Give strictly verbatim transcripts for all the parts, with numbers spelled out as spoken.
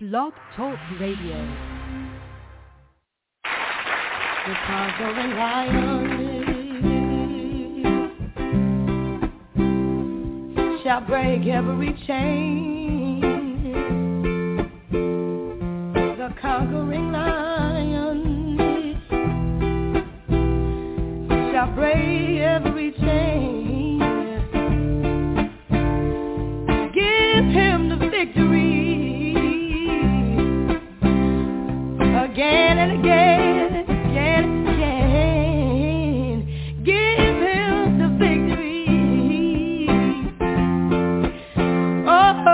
Blog Talk Radio. The conquering lion shall break every chain. The conquering lion shall break every chain. Give him the victory again and again, again and again. Give him the victory. Oh,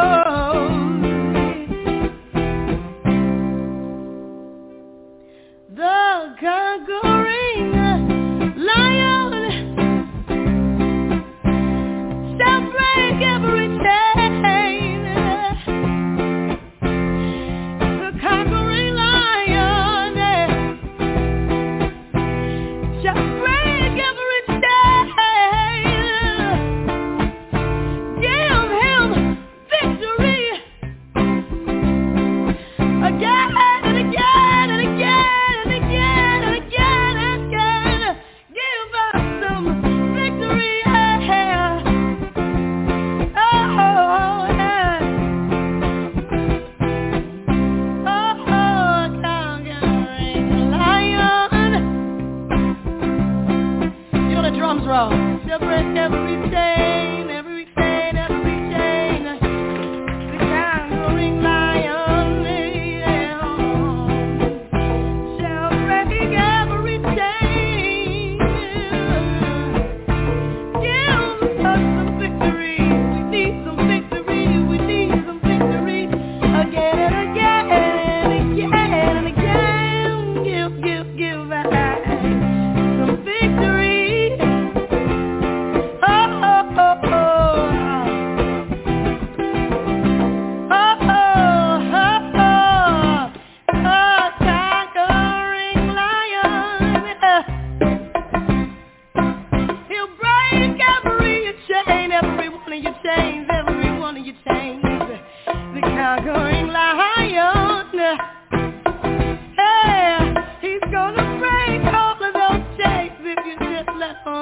the conquering lion shall break every chain. The conquering lion shall break every chain. Give him victory again and again and again and again and again and again. Give us some victory. Yeah. Oh, yeah. Oh, conquering lion. You know the drums roll. She'll break every chain, every chain, every chain. The conquering lion, yeah, shall break every chain. Give us some victory. We need some victory. We need some victory again and again and again and again. Give, give, give us some victory. Oh, oh, oh, oh. Oh, oh, oh, oh. Oh, conquering lion. He'll break every chain, every one of your chains, every one of your chains. The conquering lion. Hey, he's gonna break all of those chains if you just let him.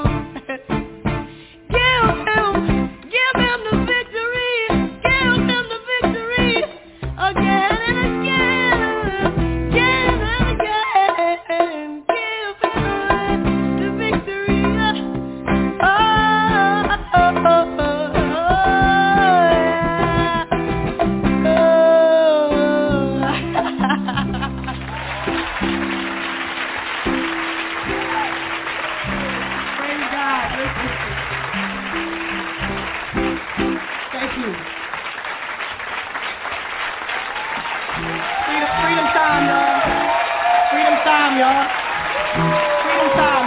Give him, give him the victory. Give him the victory again and again, again and again. Give him the victory. Oh, oh, oh, oh, oh, Praise God. Thank you. Freedom, freedom time, y'all. Freedom time, y'all. Freedom time.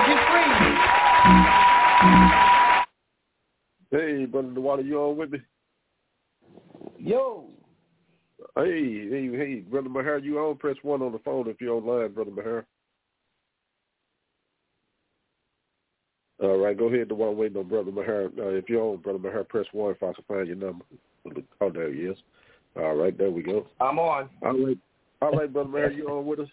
Get free. Hey, Brother DeWater, you on with me? Yo, Hey, hey, hey, Brother Maher, you on? Press one on the phone if you're online, Brother Maher. All right, go ahead. The one waiting on Brother Maher. Uh, if you're on, Brother Maher, press one if I can find your number. Oh, there he is. All right, there we go. I'm on. All right, all right, Brother Maher, you on with us?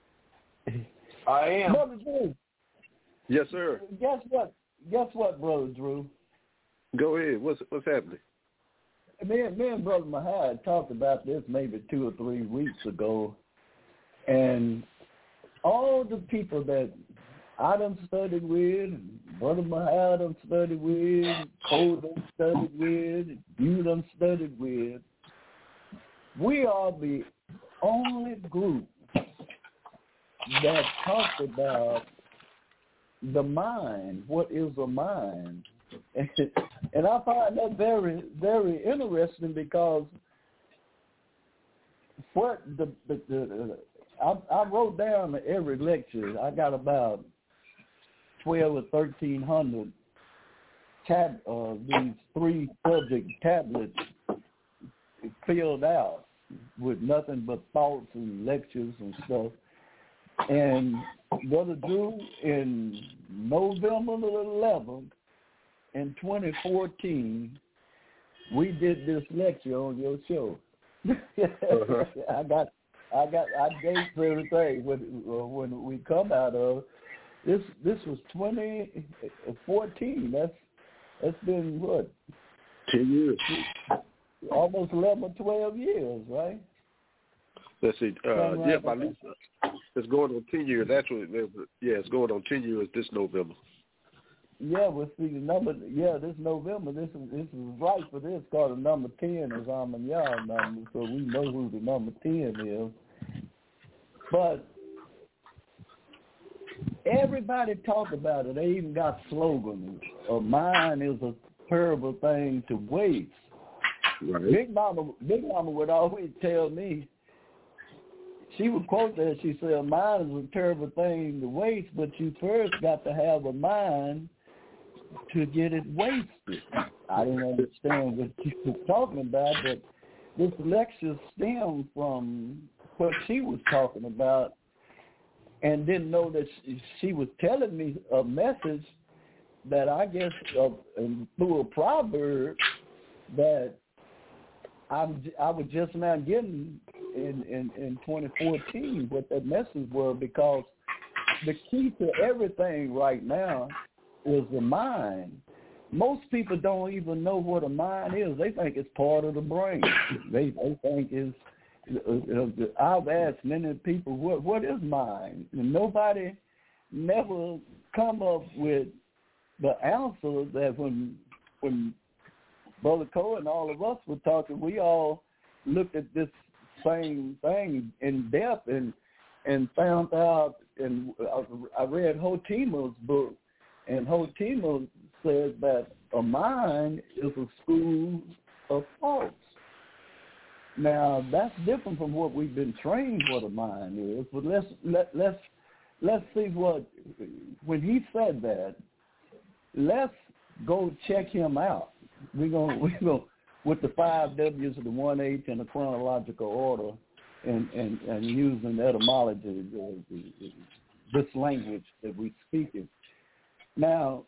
I am. Brother Drew, Yes, sir. guess what? Guess what, Brother Drew? Go ahead. What's what's happening? Me and, me and Brother Mahad talked about this maybe two or three weeks ago, and all the people that I done studied with, Brother Mahad done studied with, Cole done studied with, you done studied with, we are the only group that talked about the mind, what is a mind. And I find that very, very interesting because what the, the, the I, I wrote down every lecture. I got about twelve or thirteen hundred tab uh, these three subject tablets filled out with nothing but thoughts and lectures and stuff. And Brother Drew, in November the eleventh, in twenty fourteen, we did this lecture on your show. uh-huh. I got, I got, I dates everything when uh, when we come out of this. This was twenty fourteen. That's that's been what? Ten years. Almost eleven or twelve years, right? Let's see. Uh, yeah, my lease, it's going on ten years. Actually, yeah, it's going on ten years this November. Yeah, well, see, the number, yeah, this November, this is this is right for this, called the number ten is Amon Yah number, so we know who the number ten is. But everybody talk about it. They even got slogans. A mind is a terrible thing to waste. Right. Big Mama, Big Mama would always tell me, she would quote that, she said, a mind is a terrible thing to waste, but you first got to have a mind to get it wasted. I didn't understand what she was talking about, but this lecture stemmed from what she was talking about, and didn't know that she, she was telling me a message that I guess uh, through a proverb that I'm, I was just now getting in, in, in twenty fourteen what that message was, because the key to everything right now is the mind. Most people don't even know what a mind is. They think it's part of the brain. They they think it's. Uh, I've asked many people, what what is mind? And nobody never come up with the answer that when when Brother Cole and all of us were talking, we all looked at this same thing in depth and and found out. And I read Hotima's book, and Hotima says that a mind is a school of thoughts. Now that's different from what we've been trained what a mind is. But let's let let's let's see what when he said that. Let's go check him out. We're gonna we gonna with the five W's of the one H in a chronological order, and and and using etymology, uh, this language that we speak it. Now,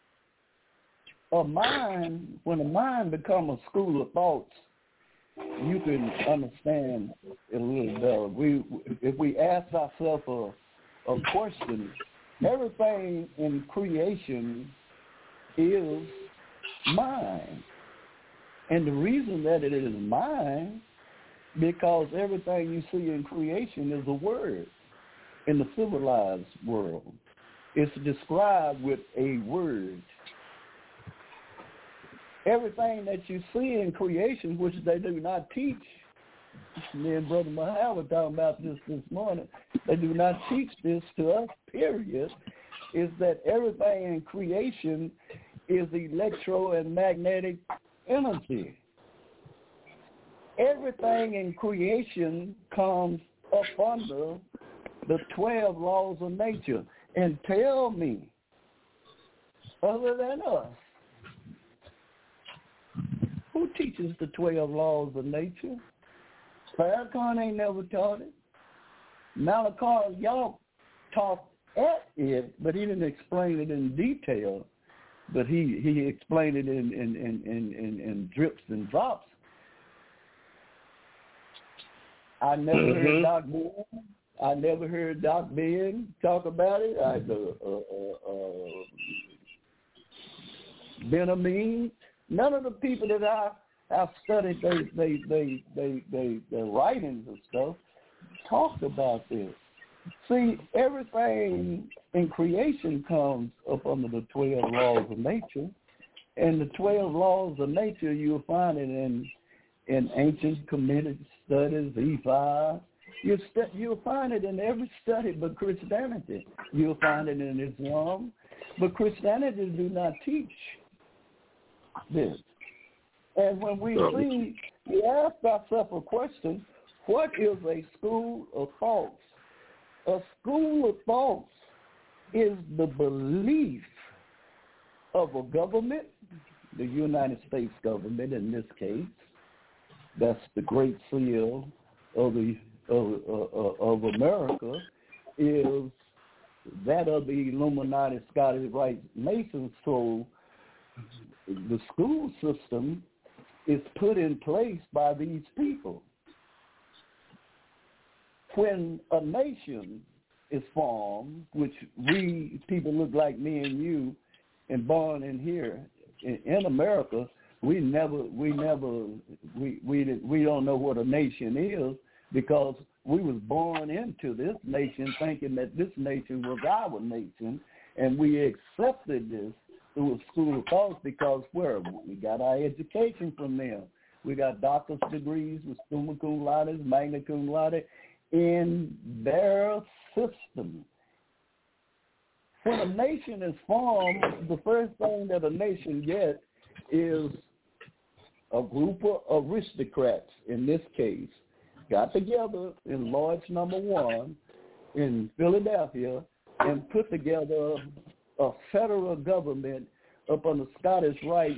a mind, when a mind becomes a school of thoughts, you can understand it a little better. We, if we ask ourselves a, a question, everything in creation is mind. And the reason that it is mind, because everything you see in creation is a word in the civilized world. It's described with a word. Everything that you see in creation, which they do not teach, me and Brother Mahal were talking about this this morning, they do not teach this to us, period, is that everything in creation is electro and magnetic energy. Everything in creation comes up under the twelve laws of nature. And tell me, other than us, who teaches the twelve laws of nature? Farrakhan ain't never taught it. Malachi, y'all talked at it, but he didn't explain it in detail. But he, he explained it in, in, in, in, in, in drips and drops. I never mm-hmm. heard Doc Ben. I never heard Doc Ben talk about it. I, uh, uh, uh, Ben Amin. None of the people that I have studied they they they they they their writings and stuff talked about this. See, everything in creation comes up under the twelve laws of nature, and the twelve laws of nature you'll find it in in ancient committed studies, E five. You st- you'll find it in every study but Christianity. You'll find it in Islam, but Christianity do not teach this. And when we see, we ask ourselves a question, what is a school of thoughts? A school of thoughts is the belief of a government, the United States government in this case. That's the great seal of the of, of, of America, is that of the Illuminati Scottish Rite Masons. So the school system is put in place by these people. when a nation is formed, which we people look like me and you, and born in here in, in America, we never, we never, we we we don't know what a nation is because we was born into this nation thinking that this nation was our nation, and we accepted this through a school of thought because where we got our education from them. We got doctor's degrees with summa cum laude, magna cum laude in their system. When a nation is formed, the first thing that a nation gets is a group of aristocrats, in this case, got together in Lodge Number One in Philadelphia and put together a federal government up on the Scottish Rite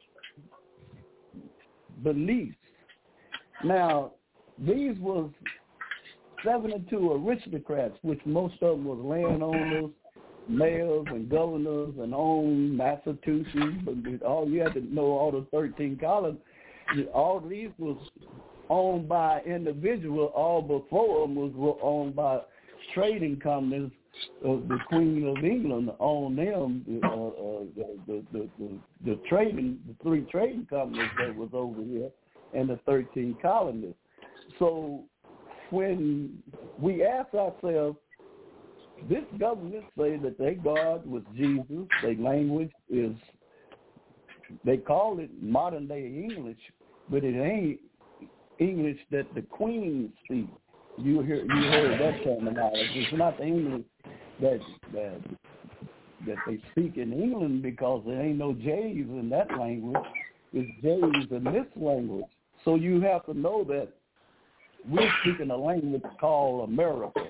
beliefs. Now, these was seventy-two aristocrats, which most of them was landowners, mayors, and governors, and owned Massachusetts. But all you had to know, all the thirteen colonies, all these was owned by individuals. All before them was owned by trading companies. Uh, the Queen of England owned them. Uh, uh, the, the, the, the, the trading, the three trading companies that was over here, and the thirteen colonies. So when we ask ourselves, this government say that their God was Jesus, their language is, they call it modern day English, but it ain't English that the Queen speaks. You hear, you heard that terminology. It's not the English that that that they speak in England because there ain't no J's in that language. It's J's in this language. So you have to know that we're speaking a language called America.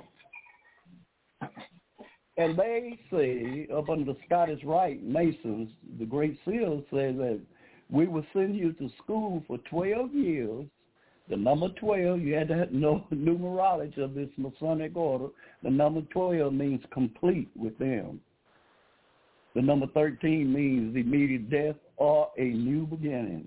And they say, up under the Scottish Rite Masons, the Great Seals say that we will send you to school for twelve years. The number twelve, you had to know numerology of this Masonic order. The number twelve means complete with them. The number thirteen means immediate death or a new beginning.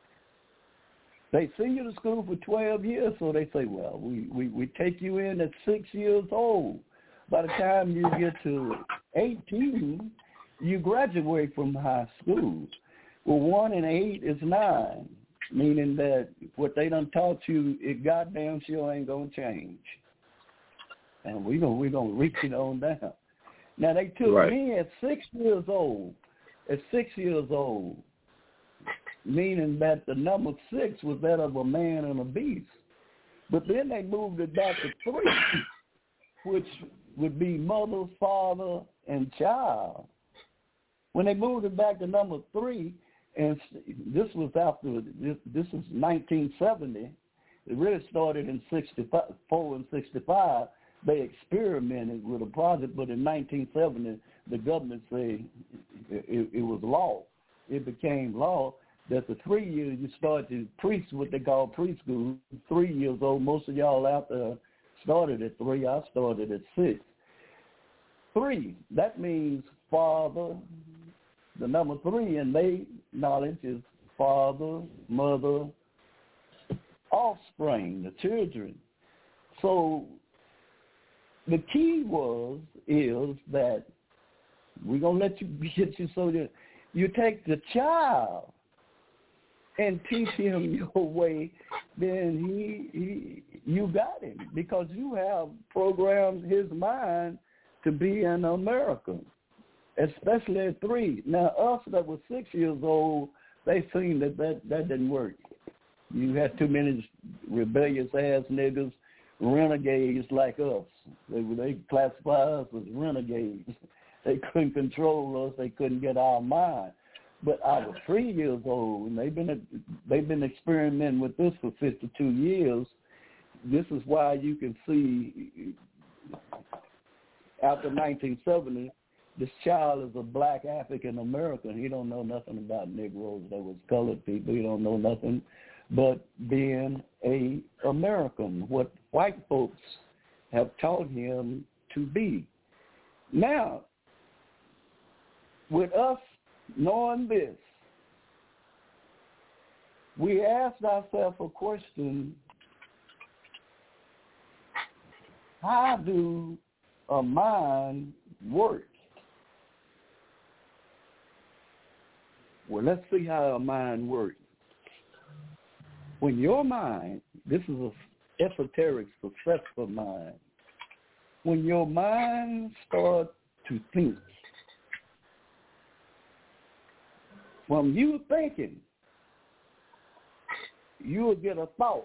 They send you to school for twelve years, so they say, well, we, we, we take you in at six years old. By the time you get to eighteen, you graduate from high school. Well, one and eight is nine, meaning that what they done taught you, it goddamn sure ain't going to change. And we're going we gonna reach it on down. Now, they took right. me at six years old, at six years old, meaning that the number six was that of a man and a beast. But then they moved it back to three, which would be mother, father, and child. When they moved it back to number three, and this was after, this, this is nineteen seventy, it really started in sixty-four and sixty-five. They experimented with a project, but in nineteen seventy, the government said it, it, it was law. It became law that the three years you start to pre, what they call preschool, three years old. Most of y'all out there started at three. I started at six. Three, that means father. The number three in their knowledge is father, mother, offspring, the children. So the key was, is that we're going to let you get you so that you take the child and teach him your way, then he, he you got him because you have programmed his mind to be an American, especially at three. Now, us that were six years old, they seen that that, that didn't work. You had too many rebellious-ass niggas, renegades like us. They, they classify us as renegades. They couldn't control us. They couldn't get our mind. But I was three years old, and they've been they've been experimenting with this for fifty-two years. This is why you can see after nineteen seventy, this child is a black African American. He don't know nothing about Negroes. That was colored people. He don't know nothing but being a American, what white folks have taught him to be. Now, with us knowing this, we asked ourselves a question, how do a mind work? Well, let's see how a mind works. When your mind, this is a esoteric, successful mind, when your mind starts to think, from you thinking, you'll get a thought.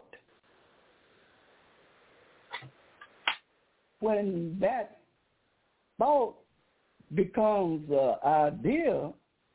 When that thought becomes an idea,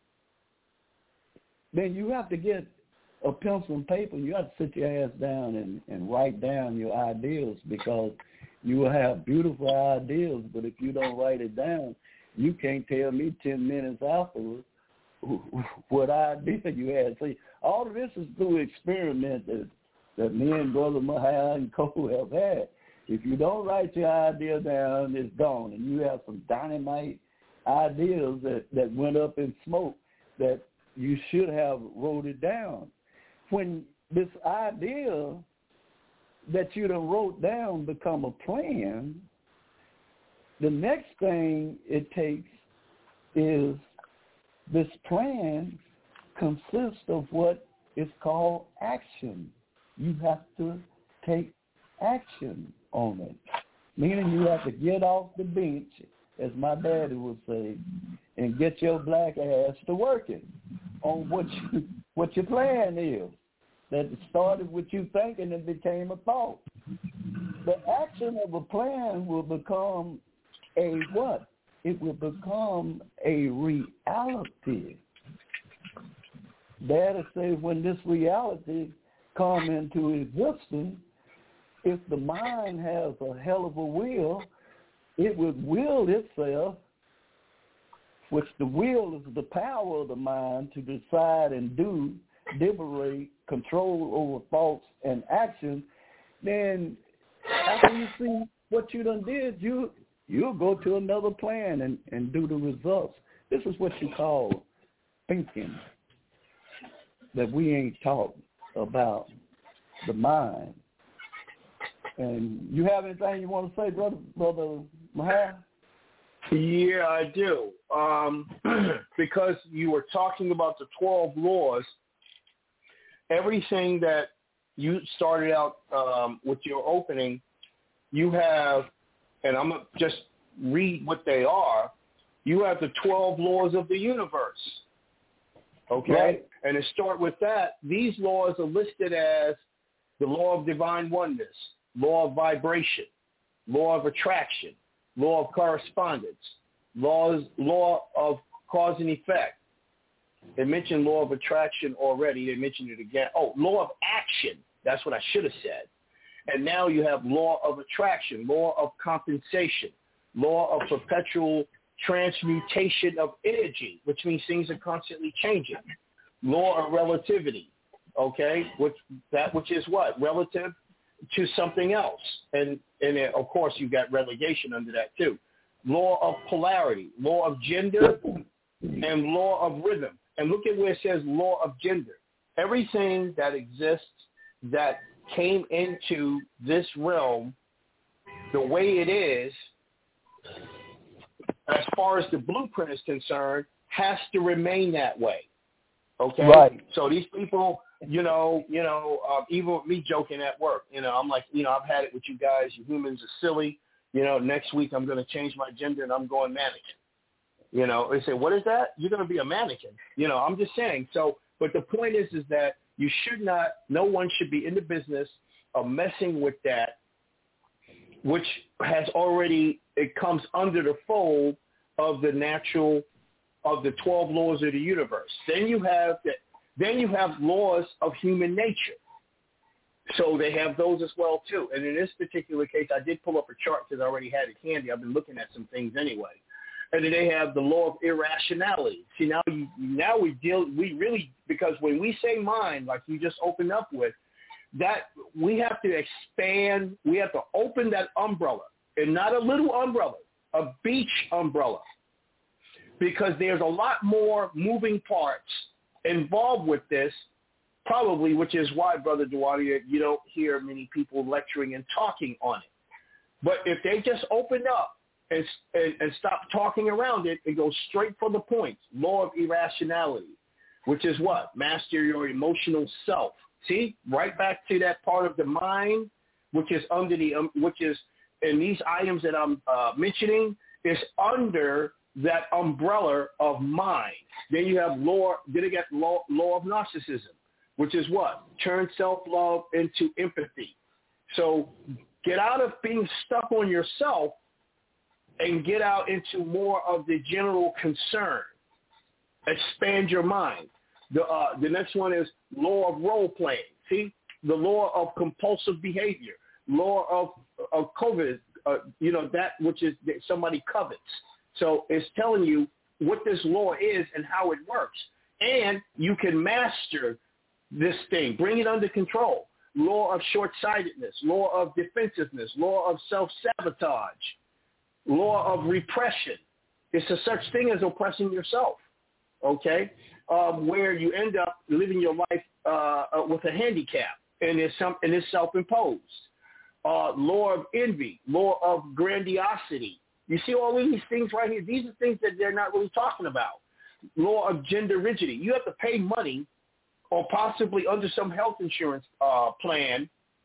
then you have to get a pencil and paper. You have to sit your ass down and, and write down your ideas, because you will have beautiful ideas, but if you don't write it down, you can't tell me ten minutes afterwards what idea you had. See, all of this is through experiment that, that me and Brother Mahal and Cole have had. If you don't write your idea down, it's gone, and you have some dynamite ideas that, that went up in smoke that you should have wrote it down. When this idea that you done wrote down become a plan, the next thing it takes is this plan consists of what is called action. You have to take action on it, meaning you have to get off the bench, as my daddy would say, and get your black ass to working on what you, what your plan is. That started with you thinking and became a thought. The action of a plan will become a what? It will become a reality. Daddy says when this reality come into existence, if the mind has a hell of a will, it would will itself, which the will is the power of the mind to decide and do, liberate, control over thoughts and actions. Then after you see what you done did, you, you'll go to another plan and, and do the results. This is what you call thinking, that we ain't taught about the mind. And you have anything you want to say, brother, brother Mahal? Yeah, I do. Um, because you were talking about the twelve laws, everything that you started out um, with your opening, you have, and I'm going to just read what they are, you have the twelve laws of the universe. Okay? Right. And to start with that, these laws are listed as the law of divine oneness, law of vibration, law of attraction, law of correspondence, laws, law of cause and effect. They mentioned law of attraction already. They mentioned it again. Oh, law of action. That's what I should have said. And now you have law of attraction, law of compensation, law of perpetual transmutation of energy, which means things are constantly changing. Law of relativity, okay, which that which is what? Relative to something else. And, and it, of course, you've got relegation under that too. Law of polarity, law of gender, and law of rhythm. And look at where it says law of gender. Everything that exists that came into this realm the way it is, as far as the blueprint is concerned, has to remain that way. Okay? Right. So these people, you know, you know, uh, even with me joking at work, you know, I'm like, you know, I've had it with you guys. You humans are silly. You know, next week I'm going to change my gender and I'm going mannequin. You know, they say, what is that? You're going to be a mannequin. You know, I'm just saying. So, but the point is, is that you should not, no one should be in the business of messing with that, which has already, it comes under the fold of the natural, of the twelve laws of the universe. Then you have the, then you have laws of human nature. So they have those as well too. And in this particular case, I did pull up a chart because I already had it handy. I've been looking at some things anyway. And then they have the law of irrationality. See, now you, now we deal, we really, because when we say mind, like you just opened up with, that we have to expand, we have to open that umbrella, and not a little umbrella, a beach umbrella, because there's a lot more moving parts involved with this, probably, which is why, Brother Duarte, you don't hear many people lecturing and talking on it. But if they just open up and, and, and stop talking around it and go straight for the point, law of irrationality, which is what? Master your emotional self. See, right back to that part of the mind, which is under the, um, which is, in these items that I'm uh, mentioning, is under that umbrella of mind. Then you have law, then you get law, law of narcissism, which is what? Turn self-love into empathy. So get out of being stuck on yourself and get out into more of the general concern. Expand your mind. The, uh, the next one is law of role playing. See, the law of compulsive behavior, law of, of COVID, uh, you know, that which is that somebody covets. So it's telling you what this law is and how it works. And you can master this thing, bring it under control. Law of short-sightedness, law of defensiveness, law of self-sabotage, law of repression. It's a such thing as oppressing yourself, okay, um, where you end up living your life uh, uh, with a handicap, and it's, some, and it's self-imposed. Uh, law of envy, law of grandiosity. You see all of these things right here? These are things that they're not really talking about. Law of gender rigidity. You have to pay money or possibly under some health insurance uh, plan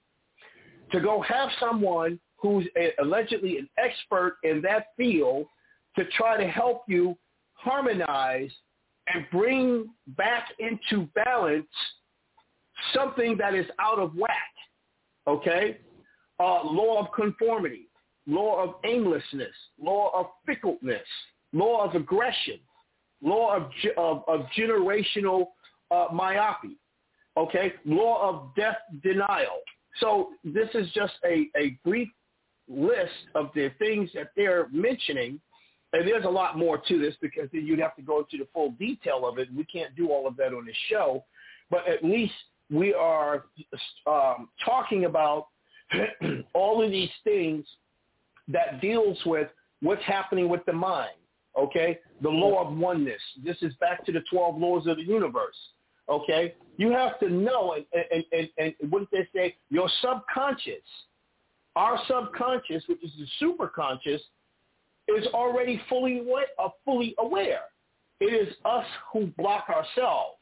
to go have someone who's a, allegedly an expert in that field to try to help you harmonize and bring back into balance something that is out of whack, okay? Uh, law of conformity, law of aimlessness, law of fickleness, law of aggression, law of, of, of generational uh, myopia, okay, law of death denial. So this is just a, a brief list of the things that they're mentioning, and there's a lot more to this because then you'd have to go into the full detail of it. We can't do all of that on this show, but at least we are um, talking about all of these things that deals with what's happening with the mind, okay? The law of oneness. This is back to the twelve laws of the universe, okay? You have to know, and, and, and, and what did they say? Your subconscious, our subconscious, which is the superconscious, is already fully aware, uh, fully aware. It is us who block ourselves.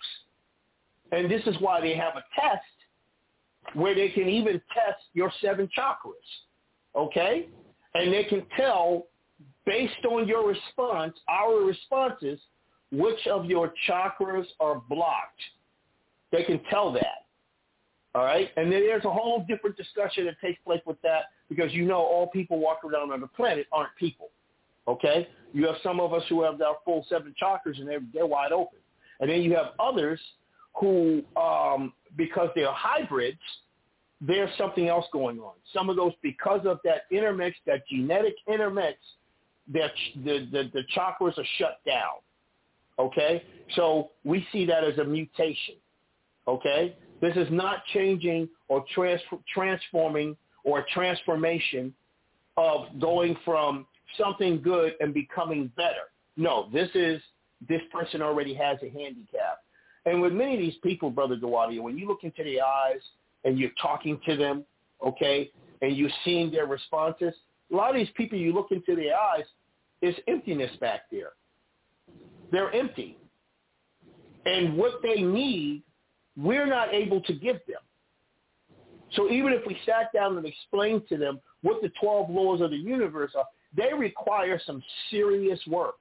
And this is why they have a test where they can even test your seven chakras, okay? And they can tell, based on your response, our responses, which of your chakras are blocked. They can tell that, all right? And then there's a whole different discussion that takes place with that because you know all people walking around on the planet aren't people, okay? You have some of us who have our full seven chakras and they're, they're wide open. And then you have others who, um, because they're hybrids, there's something else going on. Some of those, because of that intermix, that genetic intermix, that the, the, the chakras are shut down, okay? So we see that as a mutation, okay? This is not changing or trans- transforming or a transformation of going from something good and becoming better. No, this is, this person already has a handicap. And with many of these people, Brother Dawadi, when you look into their eyes and you're talking to them, okay, and you're seeing their responses, a lot of these people, you look into their eyes, there's emptiness back there. They're empty. And what they need, we're not able to give them. So even if we sat down and explained to them what the twelve laws of the universe are, they require some serious work.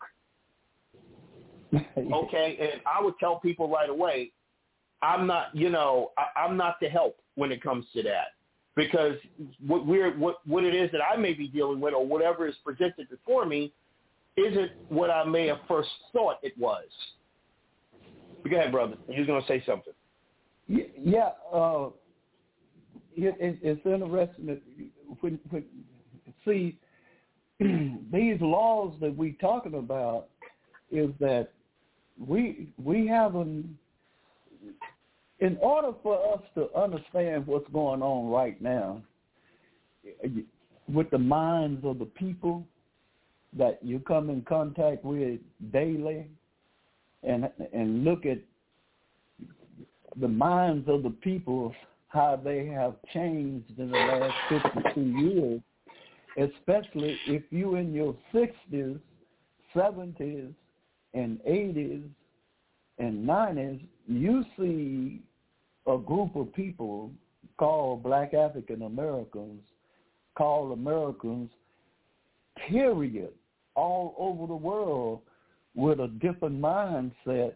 Okay, and I would tell people right away, I'm not, you know, I, I'm not the help when it comes to that, because what we're what, what it is that I may be dealing with or whatever is presented before me isn't what I may have first thought it was. Go ahead, brother. You was going to say something. Yeah, uh, it, it, it's interesting that when, when see these laws that we're talking about is that we we haven't, in order for us to understand what's going on right now with the minds of the people that you come in contact with daily, and and look at the minds of the people, how they have changed in the last fifty-two years, especially if you in your sixties, seventies, and eighties, and nineties, you see a group of people called Black African Americans, called Americans, period, all over the world with a different mindset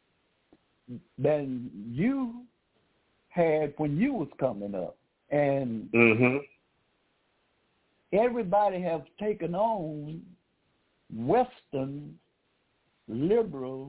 than you had when you was coming up. And mm-hmm. everybody have taken on Western liberal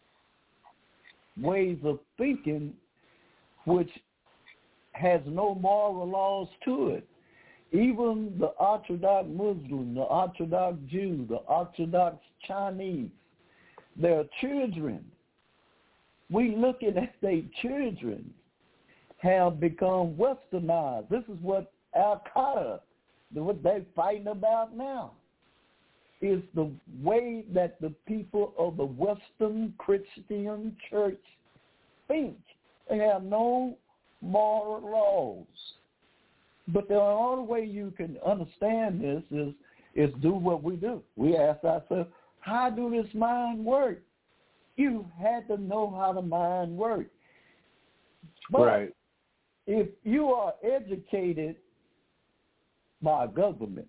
ways of thinking, which has no moral laws to it. Even the Orthodox Muslim, the Orthodox Jew, the Orthodox Chinese, their children, we looking at their children, have become westernized. This is what Al-Qaeda, what they're fighting about now, is the way that the people of the Western Christian church think. They have no moral laws. But the only way you can understand this is, is do what we do. We ask ourselves, how do this mind work? You had to know how the mind works. But right. if you are educated by government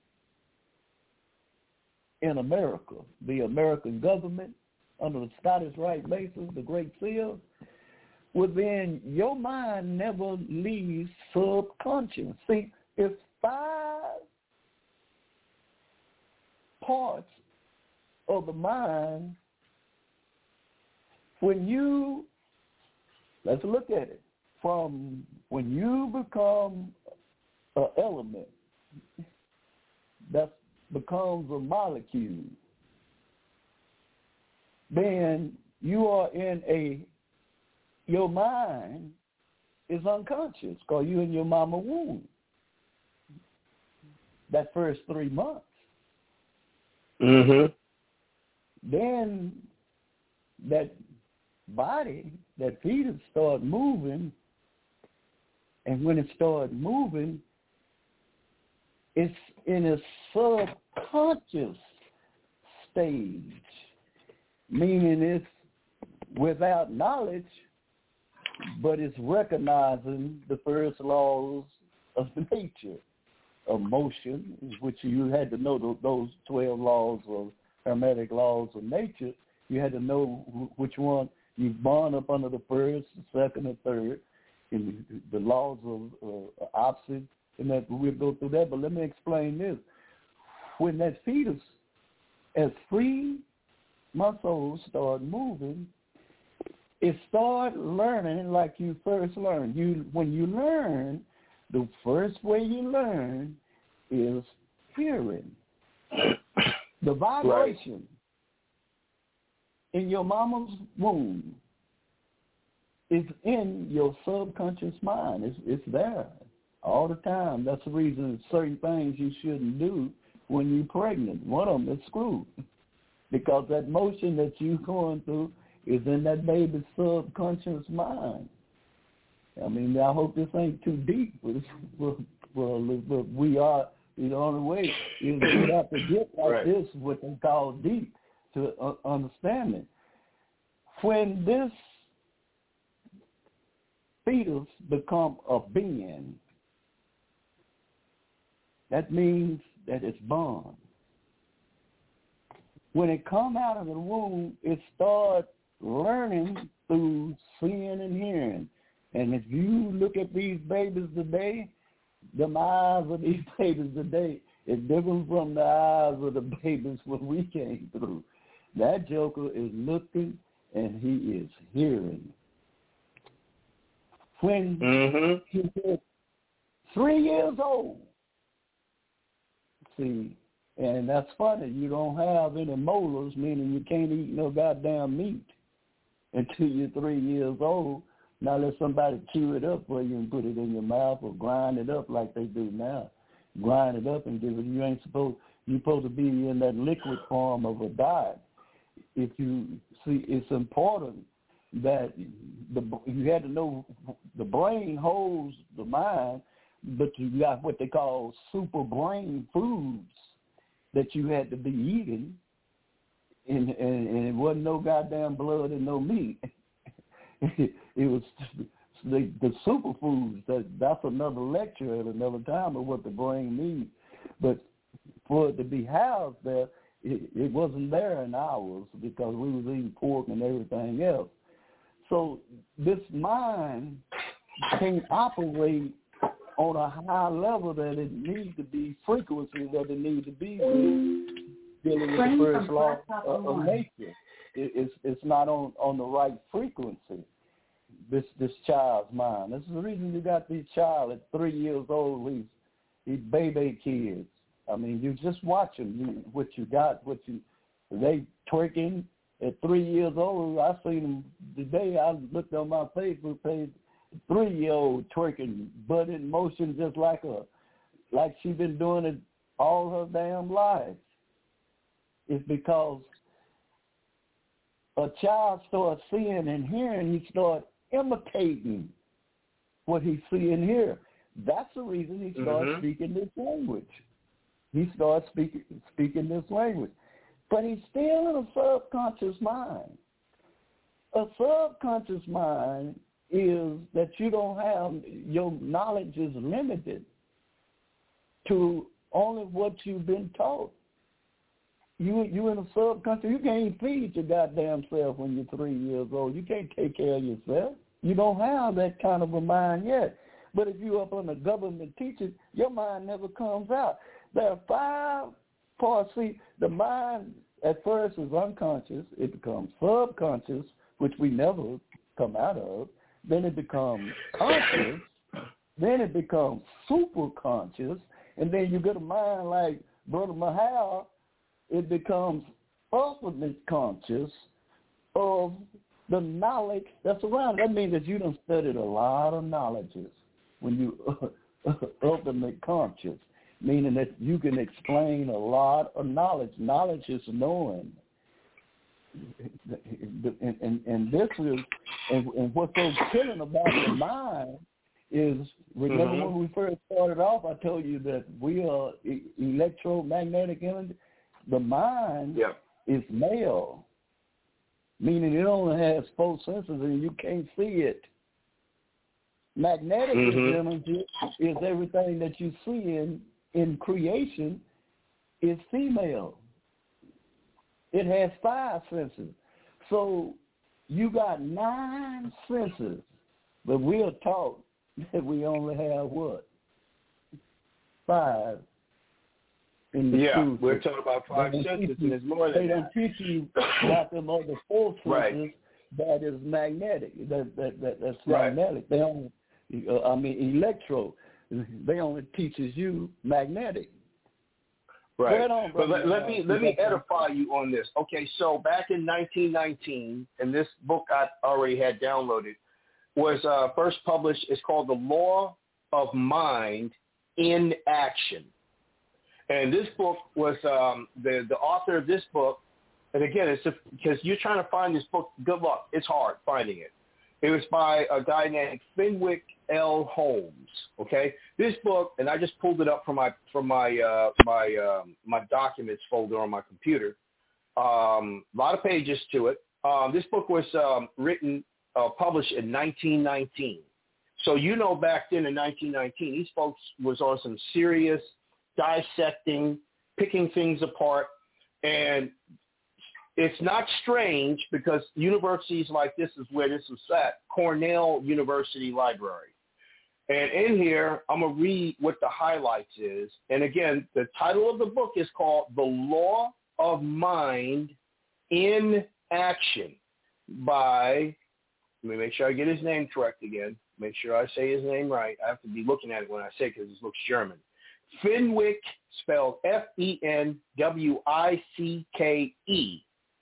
in America, the American government, under the Scottish Rite Masons, the Great Seal, well, then your mind never leaves subconscious. See, it's five parts of the mind. When you, let's look at it, from when you become an element, that becomes a molecule, then you are in a, your mind is unconscious because you're in your mama womb that first three months. Mm-hmm. Then that body, that fetus start moving, and when it starts moving, it's in a subconscious stage, meaning it's without knowledge, but it's recognizing the first laws of nature, of motion, which you had to know those twelve laws of hermetic laws of nature. You had to know which one you born up under, the first, the second, and third, and the laws of uh, opposite, and that we'll go through that. But let me explain this. When that fetus, as three months old, start moving, it start learning like you first learned. You when you learn, the first way you learn is hearing. The vibration right. in your mama's womb is in your subconscious mind. It's, it's there all the time. That's the reason certain things you shouldn't do when you're pregnant. One of them is screw, because that motion that you're going through is in that baby's subconscious mind. I mean, I hope this ain't too deep, but, but, but we are, the only way is we have to get like right. this, what they call deep, to uh, understand it. When this fetus become a being, that means that it's born. When it come out of the womb, it starts learning through seeing and hearing. And if you look at these babies today, the eyes of these babies today is different from the eyes of the babies when we came through. That joker is looking and he is hearing. When mm-hmm. he was three years old, see, and that's funny, you don't have any molars, meaning you can't eat no goddamn meat until you're three years old. Now let somebody chew it up for you and put it in your mouth or grind it up like they do now. Grind it up and give it. You ain't supposed, you're supposed to be in that liquid form of a diet. If you see, it's important that the you had to know the brain holds the mind, but you got what they call super brain foods that you had to be eating, and, and, and it wasn't no goddamn blood and no meat. It was the, the superfoods. That, that's another lecture at another time of what the brain needs. But for it to be housed there, it, it wasn't there in ours because we was eating pork and everything else. So this mind can't operate on a high level that it needs to be, frequency that it needs to be with dealing with the first law of, of nature. It, it's it's not on, on the right frequency, this this child's mind. This is the reason you got these child at three years old, these, these baby kids. I mean, you just watch them, you, what you got, what you, they twerking at three years old. I seen them today. I looked on my Facebook page, three-year-old twerking, butt in motion just like a, like she been doing it all her damn life. It's because a child starts seeing and hearing, he starts imitating what he see and hear. That's the reason he starts mm-hmm. speaking this language. He starts speaking speaking this language. But he's still in a subconscious mind. A subconscious mind is that you don't have, your knowledge is limited to only what you've been taught. You you in a subconscious, you can't feed your goddamn self when you're three years old. You can't take care of yourself. You don't have that kind of a mind yet. But if you're up on the government teaching, your mind never comes out. There are five parts. See, the mind at first is unconscious. It becomes subconscious, which we never come out of. Then it becomes conscious. Then it becomes super conscious. And then you get a mind like Brother Mahal, it becomes ultimate conscious of the knowledge that's around. That means that you done studied a lot of knowledges when you uh, ultimate conscious, meaning that you can explain a lot of knowledge. Knowledge is knowing. And, and, and this is, and, and what's so killing about the mind is, remember mm-hmm. when we first started off, I told you that we are e- electromagnetic energy. The mind yeah. is male, meaning it only has four senses and you can't see it. Magnetic mm-hmm. energy is everything that you see in, in creation is female. It has five senses. So you got nine senses, but we are taught that we only have what? Five. In the yeah, school. we're talking about five senses, and there's more than they that. They don't teach you about them other four senses right. that is magnetic. That, that, that That's right. magnetic. They only, uh, I mean, electro. They only teaches you magnetic. Right. On, but let, let me let me edify you on this. Okay, so back in nineteen nineteen, and this book I already had downloaded, was uh, first published. It's called The Law of Mind in Action. And this book was um, the, the author of this book, and again, it's because you're trying to find this book, good luck. It's hard finding it. It was by a guy named Fenwick L. Holmes. Okay, this book, and I just pulled it up from my from my uh, my um, my documents folder on my computer. Um, a lot of pages to it. Um, this book was um, written, uh, published in nineteen nineteen. So you know, back then in nineteen nineteen, these folks was on some serious dissecting, picking things apart, and it's not strange because universities like this is where this was at, Cornell University Library. And in here, I'm going to read what the highlights is. And again, the title of the book is called The Law of Mind in Action by, let me make sure I get his name correct again, make sure I say his name right. I have to be looking at it when I say it because it looks German. Fenwick, spelled F E N W I C K E,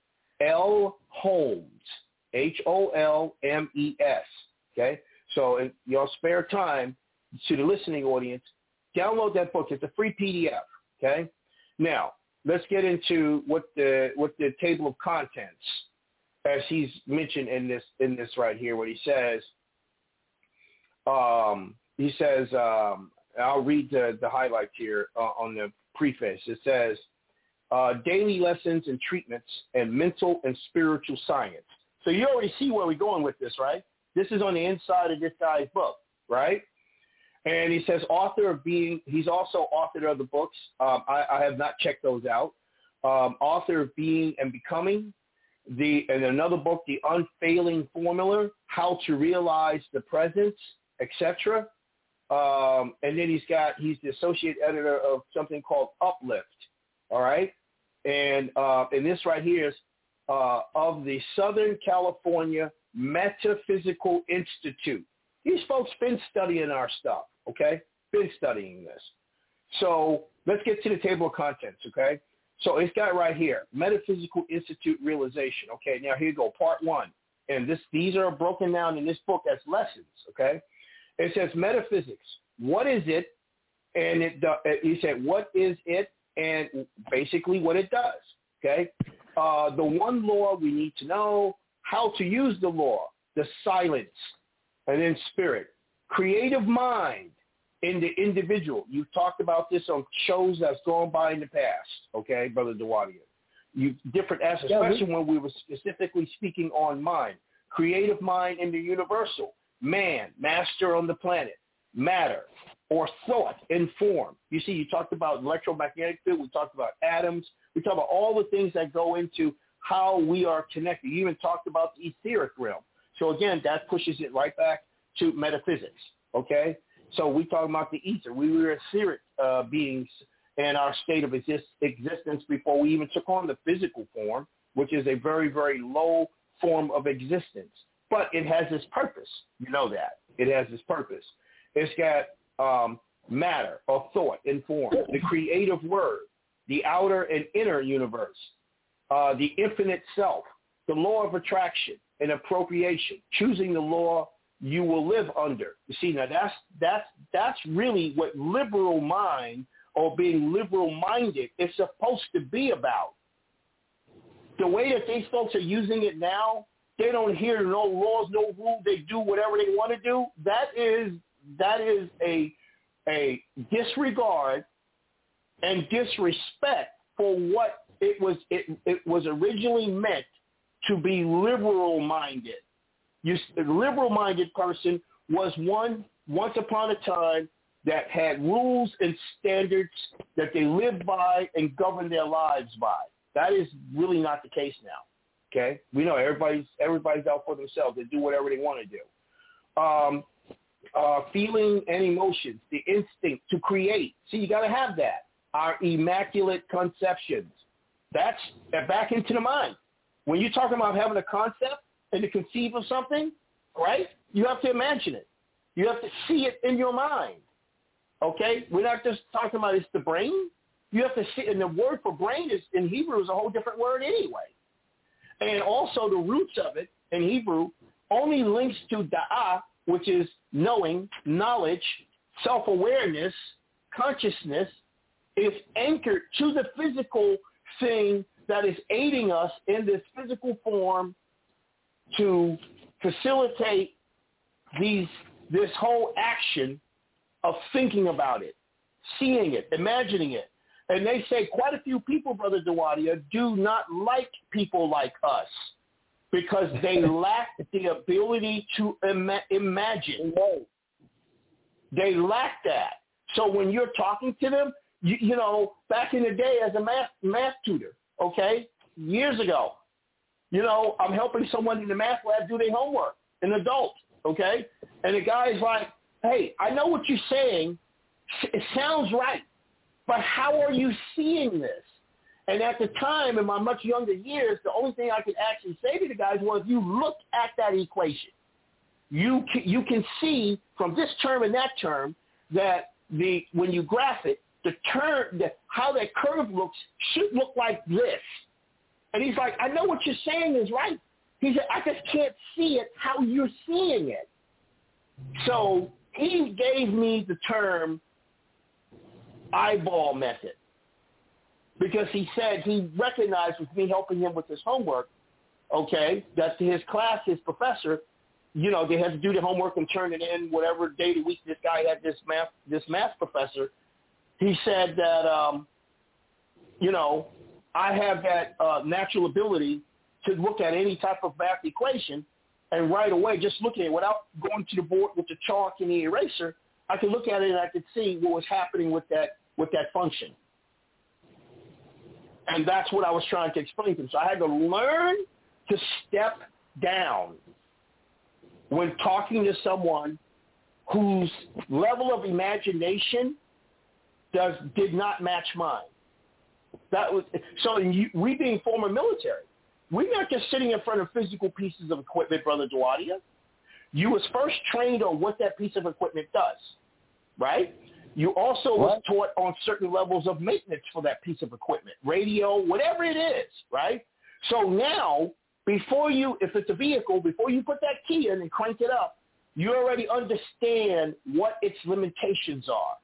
L. Holmes, H O L M E S, okay? So in your spare time, to the listening audience, download that book. It's a free P D F, okay? Now, let's get into what the what the table of contents, as he's mentioned in this in this right here, what he says. Um, he says, um, I'll read the, the highlights here uh, on the preface. It says, uh, daily lessons and treatments and mental and spiritual science. So you already see where we're going with this, right? This is on the inside of this guy's book, right? And he says author of being, he's also author of the books. Um, I, I have not checked those out. Um, author of Being and Becoming, the and another book, The Unfailing Formula, How to Realize the Presence, et cetera. Um, and then he's got, he's the associate editor of something called Uplift, all right? And, uh, and this right here is uh, of the Southern California Metaphysical Institute. These folks been studying our stuff, okay? Been studying this. So let's get to the table of contents, okay? So it's got right here, Metaphysical Institute Realization. Okay, now here you go, part one. And this, these are broken down in this book as lessons, okay? It says metaphysics. What is it? And it, uh, he said, what is it? And basically what it does, okay? Uh, the one law we need to know, how to use the law, the silence, and then spirit, creative mind in the individual. You've talked about this on shows that's gone by in the past, okay, Brother Dawadia. You different aspects, yeah, especially we, when we were specifically speaking on mind. Creative mind in the universal, man, master on the planet, matter, or thought in form. You see, you talked about electromagnetic field. We talked about atoms. We talked about all the things that go into how we are connected. You even talked about the etheric realm. So, again, that pushes it right back to metaphysics, okay? So we talking about the ether. We were etheric uh, beings in our state of exist- existence before we even took on the physical form, which is a very, very low form of existence. But it has its purpose. You know that. It has its purpose. It's got um, matter or thought in form, the creative word, the outer and inner universe, uh, the infinite self, the law of attraction and appropriation, choosing the law you will live under. You see, now that's that's that's really what liberal mind or being liberal-minded is supposed to be about. The way that these folks are using it now, they don't hear no laws, no rules. They do whatever they want to do. That is that is a a disregard and disrespect for what it was. It, it was originally meant to be liberal-minded. You, a liberal-minded person was one, once upon a time, that had rules and standards that they lived by and governed their lives by. That is really not the case now, okay? We know everybody's everybody's out for themselves. They do whatever they want to do. Um, uh, feeling and emotions, the instinct to create. See, you got to have that. Our immaculate conceptions. That's back into the mind. When you're talking about having a concept, and to conceive of something, right? You have to imagine it. You have to see it in your mind, okay? We're not just talking about it's the brain. You have to see, and the word for brain is in Hebrew is a whole different word anyway. And also the roots of it in Hebrew only links to da'ah, which is knowing, knowledge, self-awareness, consciousness, is anchored to the physical thing that is aiding us in this physical form to facilitate these this whole action of thinking about it, seeing it, imagining it. And they say quite a few people, Brother Dawadia, do not like people like us because they lack the ability to ima- imagine. They lack that. So when you're talking to them, you, you know, back in the day as a math, math tutor, okay, years ago, you know, I'm helping someone in the math lab do their homework, an adult, okay? And the guy's like, hey, I know what you're saying. It sounds right, but how are you seeing this? And at the time, in my much younger years, the only thing I could actually say to the guys was, you look at that equation. You can, you can see from this term and that term that the when you graph it, the term, the, how that curve looks should look like this. And he's like, I know what you're saying is right. He said, I just can't see it how you're seeing it. So he gave me the term eyeball method because he said he recognized with me helping him with his homework, okay, that his class, his professor, you know, they had to do their homework and turn it in whatever day of the week this guy had this math, this math professor. He said that, um, you know, I have that uh, natural ability to look at any type of math equation and right away, just looking at it without going to the board with the chalk and the eraser, I could look at it and I could see what was happening with that with that function. And that's what I was trying to explain to him. So I had to learn to step down when talking to someone whose level of imagination does did not match mine. That was so. You, we being former military, we're not just sitting in front of physical pieces of equipment, Brother Duadia. You was first trained on what that piece of equipment does, right? You also what? was taught on certain levels of maintenance for that piece of equipment, radio, whatever it is, right? So now, before you, if it's a vehicle, before you put that key in and crank it up, you already understand what its limitations are.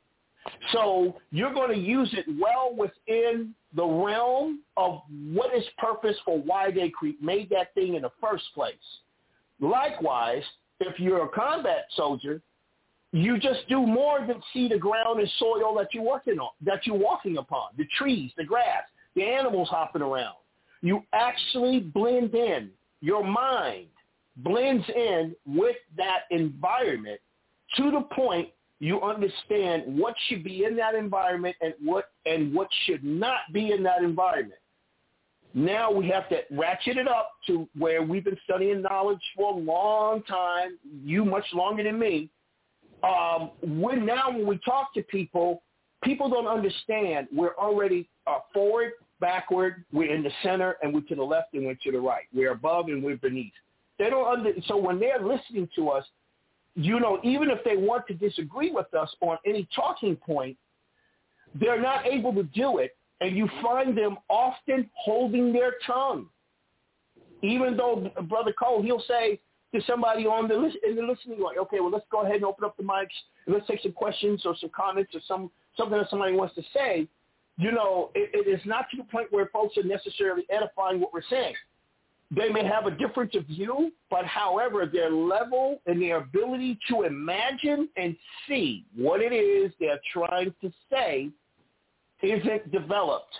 So you're going to use it well within the realm of what is purpose for why they cre- made that thing in the first place. Likewise, if you're a combat soldier, you just do more than see the ground and soil that you're working on, that you're walking upon, the trees, the grass, the animals hopping around. You actually blend in. Your mind blends in with that environment to the point you understand what should be in that environment and what and what should not be in that environment. Now we have to ratchet it up to where we've been studying knowledge for a long time, you much longer than me. Um, when now when we talk to people, people don't understand we're already uh, forward, backward, we're in the center, and we're to the left and we're to the right. We're above and we're beneath. They don't under, so when they're listening to us, you know, even if they want to disagree with us on any talking point, they're not able to do it, and you find them often holding their tongue. Even though, Brother Cole, he'll say to somebody on the list, in the listening, like, okay, well, let's go ahead and open up the mics, and let's take some questions or some comments or some something that somebody wants to say. You know, it, it is not to the point where folks are necessarily edifying what we're saying. They may have a difference of view, but however, their level and their ability to imagine and see what it is they're trying to say isn't developed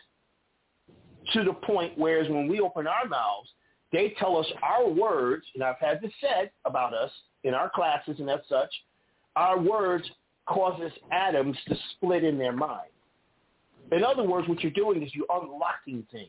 to the point whereas when we open our mouths, they tell us our words, and I've had this said about us in our classes and as such, our words causes atoms to split in their mind. In other words, what you're doing is you're unlocking things.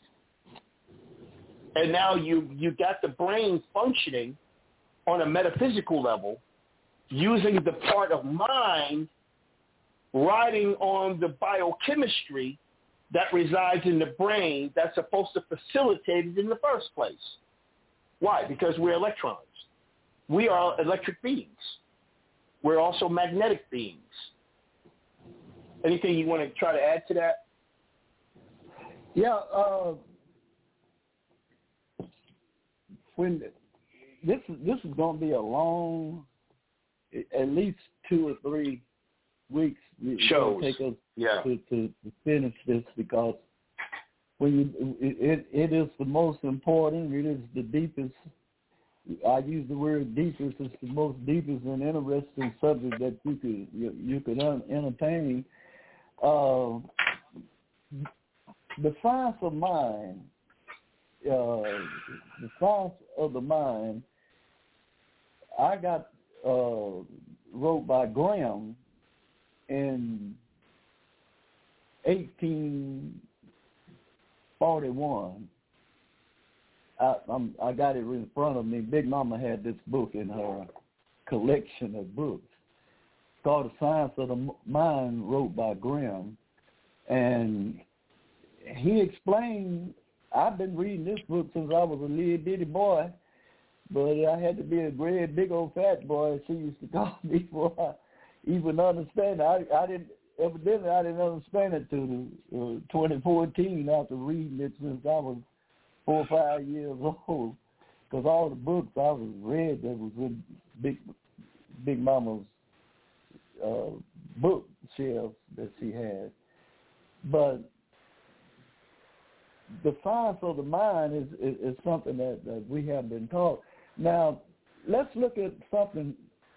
And now you you got the brain functioning on a metaphysical level using the part of mind riding on the biochemistry that resides in the brain that's supposed to facilitate it in the first place. Why? Because we're electrons. We are electric beings. We're also magnetic beings. Anything you want to try to add to that? Yeah, uh, when this is this is going to be a long, at least two or three weeks. It's Shows. Take us yeah. to, to, to finish this because when you it it is the most important. It is the deepest. I use the word deepest. It's the most deepest and interesting subject that you could you, you could un, entertain. Uh, the science of mind. Uh, the science of the mind, I got uh, wrote by Graham in eighteen forty-one. I, I'm, I got it in front of me. Big Mama had this book in her collection of books called The Science of the Mind, wrote by Graham. And he explained, I've been reading this book since I was a little bitty boy, but I had to be a great, big old fat boy, as she used to call me, before I even understand it. I, I didn't, evidently I didn't understand it till uh, twenty fourteen after reading it since I was four or five years old, because all the books I was read that was in Big, Big Mama's uh, book shelf that she had. But the science of the mind is, is, is something that, that we have been taught. Now, let's look at something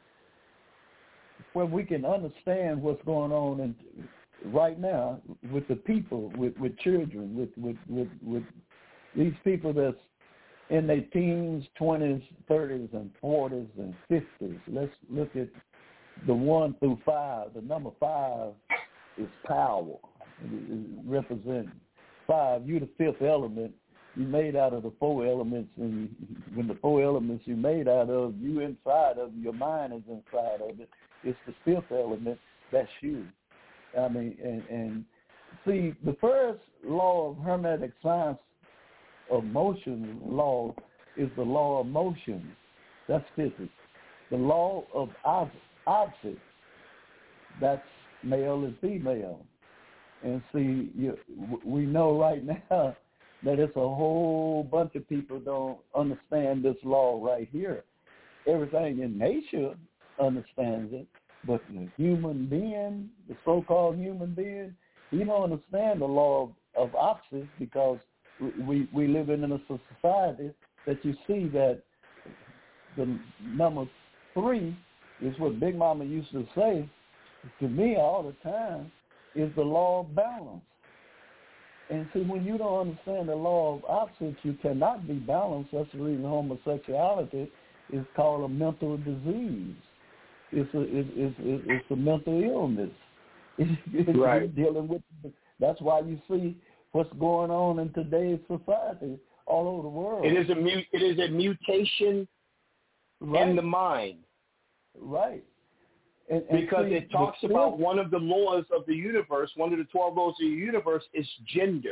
where we can understand what's going on in, right now with the people, with, with children, with, with, with, with these people that's in their teens, twenties, thirties, and forties, and fifties. Let's look at the one through five. The number five is power. It represents five. You're the fifth element. You made out of the four elements, and when the four elements you made out of, you inside of, your mind is inside of it. It's the fifth element. That's you. I mean, and, and see, the first law of Hermetic science of motion law is the law of motion. That's physics. The law of ob- opposites, that's male and female. And see, you, we know right now that it's a whole bunch of people don't understand this law right here. Everything in nature understands it, but the human being, the so-called human being, he don't understand the law of, of opposites, because we we live in a society that you see that the number three is what Big Mama used to say to me all the time, is the law of balance. And see, when you don't understand the law of opposites, you cannot be balanced. That's the reason homosexuality is called a mental disease. It's a it, it, it, it's a mental illness. It's right. Dealing with. That's why you see what's going on in today's society all over the world. It is a mu- it is a mutation right. in the mind. Right. And, and because see, it talks the, about one of the laws of the universe, one of the twelve laws of the universe is gender.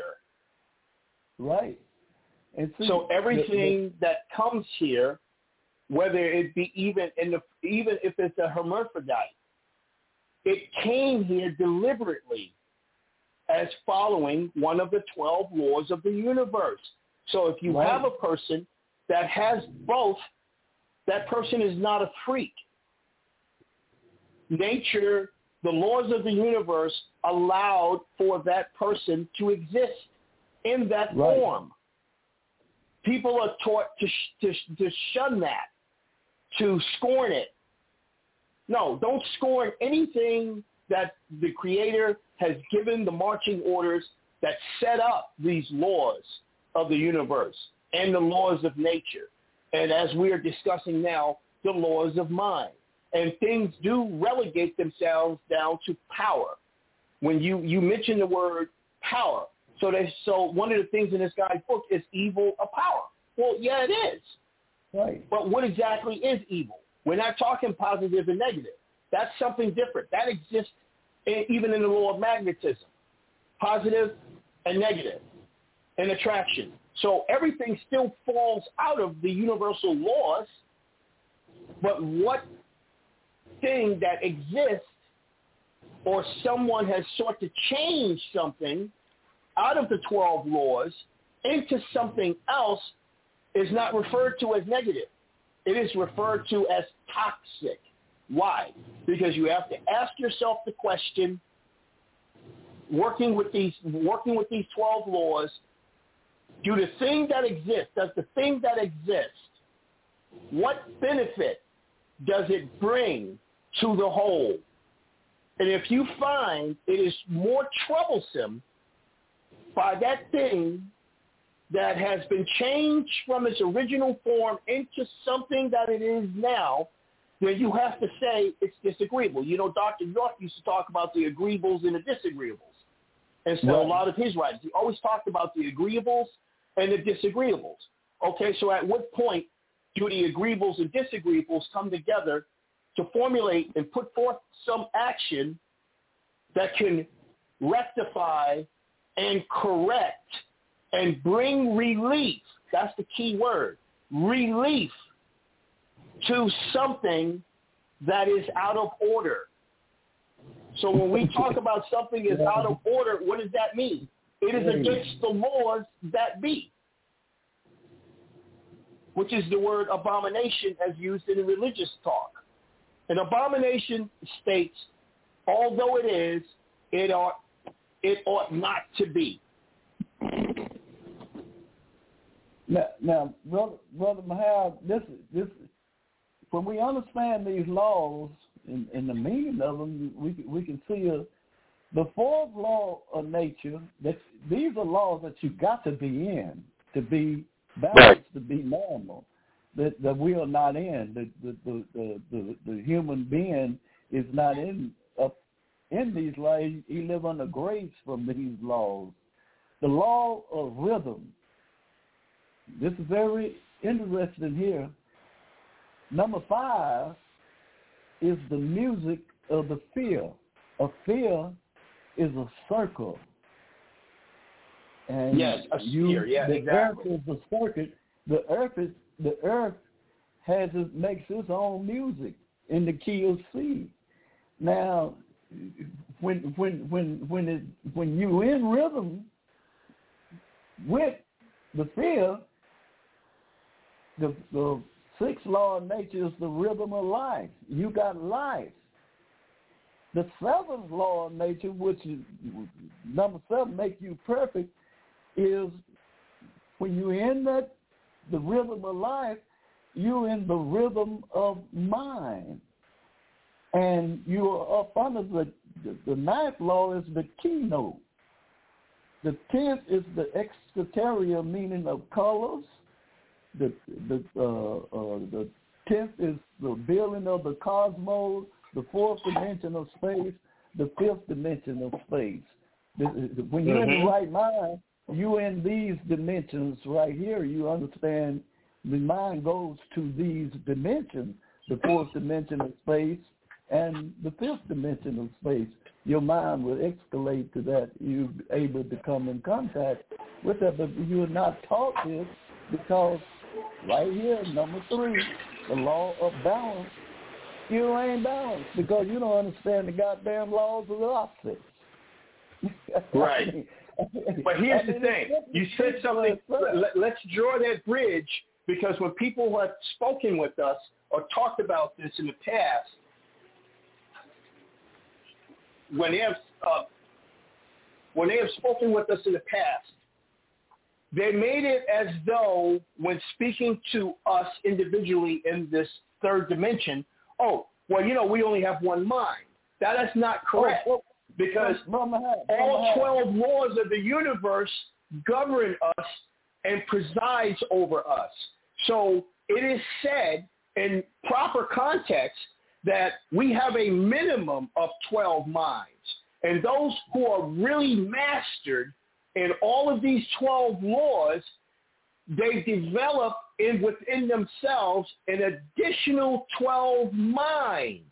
Right. And see, so everything the, the, that comes here, whether it be even in the even if it's a hermaphrodite, it came here deliberately as following one of the twelve laws of the universe. So if you right. have a person that has both, that person is not a freak. Nature, the laws of the universe allowed for that person to exist in that right. form. People are taught to, to, to shun that, to scorn it. No, don't scorn anything that the Creator has given the marching orders that set up these laws of the universe and the laws of nature. And as we are discussing now, the laws of mind. And things do relegate themselves down to power. When you, you mention the word power, so they, so one of the things in this guy's book is evil a power. Well, yeah, it is. Right. But what exactly is evil? We're not talking positive and negative. That's something different. That exists in, even in the law of magnetism. Positive and negative and attraction. So everything still falls out of the universal laws, but what thing that exists or someone has sought to change something out of the twelve laws into something else is not referred to as negative. It is referred to as toxic. Why? Because you have to ask yourself the question, working with these working with these twelve laws, do the thing that exists, does the thing that exists, what benefit does it bring to the whole? And if you find it is more troublesome by that thing that has been changed from its original form into something that it is now, then you have to say it's disagreeable. You know, Doctor York used to talk about the agreeables and the disagreeables. And so right. a lot of his writings, he always talked about the agreeables and the disagreeables. Okay, so at what point do the agreeables and disagreeables come together to formulate and put forth some action that can rectify and correct and bring relief? That's the key word, relief to something that is out of order. So when we talk about something is out of order, what does that mean? It is against the laws that be, which is the word abomination as used in the religious talk. An abomination states, although it is, it ought, it ought not to be. Now, now brother, brother Mahal, this, this, when we understand these laws and, and the meaning of them, we we can see a, the fourth law of nature. That these are laws that you got to be in to be balanced, right. to be normal. That that we are not in. The the the the, the, the human being is not in up in these laws. He live under grace from these laws. The law of rhythm. This is very interesting here. Number five is the music of the fear. A fear is a circle. And yes, a you, sphere, yeah, the exactly. earth is a circuit. The earth is the earth has it makes its own music in the key of C. Now, when when when when it when you in rhythm with the fear, the the sixth law of nature is the rhythm of life. You got life. The seventh law of nature, which is number seven, make you perfect, is when you're in that the rhythm of life, you're in the rhythm of mind. And you are up under the, the, the ninth law is the keynote. The tenth is the exterior meaning of colors. The the uh, uh, the tenth is the building of the cosmos. The fourth dimension of space. The fifth dimension of space. The, the, when you're mm-hmm. in the right mind, you in these dimensions right here. You understand the mind goes to these dimensions. The fourth dimension of space and the fifth dimension of space. Your mind will escalate to that. You're able to come in contact with that, but you're not taught this because right here, number three, the law of balance, you ain't balanced because you don't understand the goddamn laws of the opposites. Right. But here's the thing. You said something. Let, let's draw that bridge because when people have spoken with us or talked about this in the past, when they have uh, when they have spoken with us in the past, they made it as though when speaking to us individually in this third dimension, oh, well, you know, we only have one mind. That is not correct oh, oh, because Mama, Mama, all Mama. twelve laws of the universe govern us and presides over us. So it is said in proper context that we have a minimum of twelve minds. And those who are really mastered in all of these twelve laws, they develop in within themselves an additional twelve minds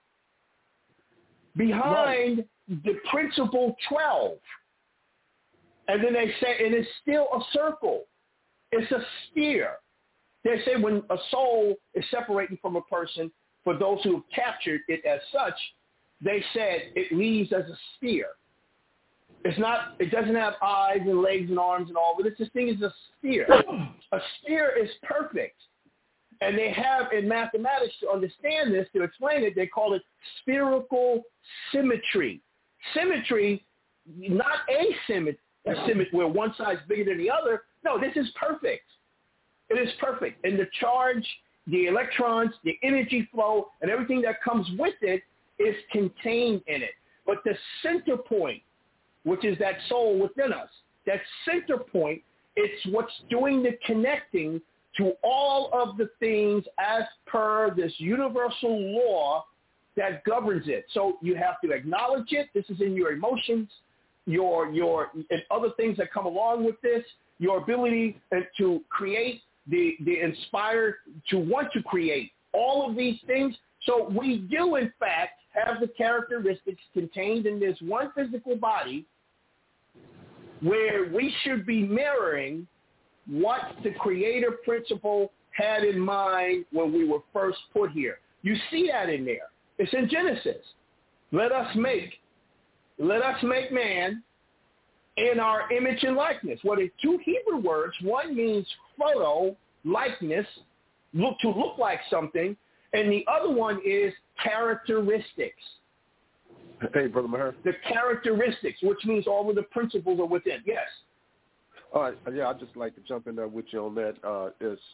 behind right. the principal twelve. And then they say, and it's still a circle. It's a sphere. They say when a soul is separating from a person, for those who have captured it as such, they said it leaves as a sphere. It's not, it doesn't have eyes and legs and arms and all, but it's, this thing is a sphere. A sphere is perfect. And they have in mathematics to understand this, to explain it, they call it spherical symmetry. Symmetry, not asymmetry, symmetry where one side's bigger than the other. No, this is perfect. It is perfect. And the charge, the electrons, the energy flow, and everything that comes with it is contained in it. But the center point, which is that soul within us, that center point, it's what's doing the connecting to all of the things as per this universal law that governs it. So you have to acknowledge it. This is in your emotions, your your and other things that come along with this, your ability to create, the, the inspired to want to create, all of these things. So we do, in fact, have the characteristics contained in this one physical body where we should be mirroring what the creator principle had in mind when we were first put here. You see that in there. It's in Genesis. Let us make, let us make man in our image and likeness. What are two Hebrew words? One means photo, likeness, look to look like something, and the other one is characteristics. Hey, Brother Maher. The characteristics, which means all of the principles are within. Yes. All right. Yeah, I'd just like to jump in there with you on that. Uh, is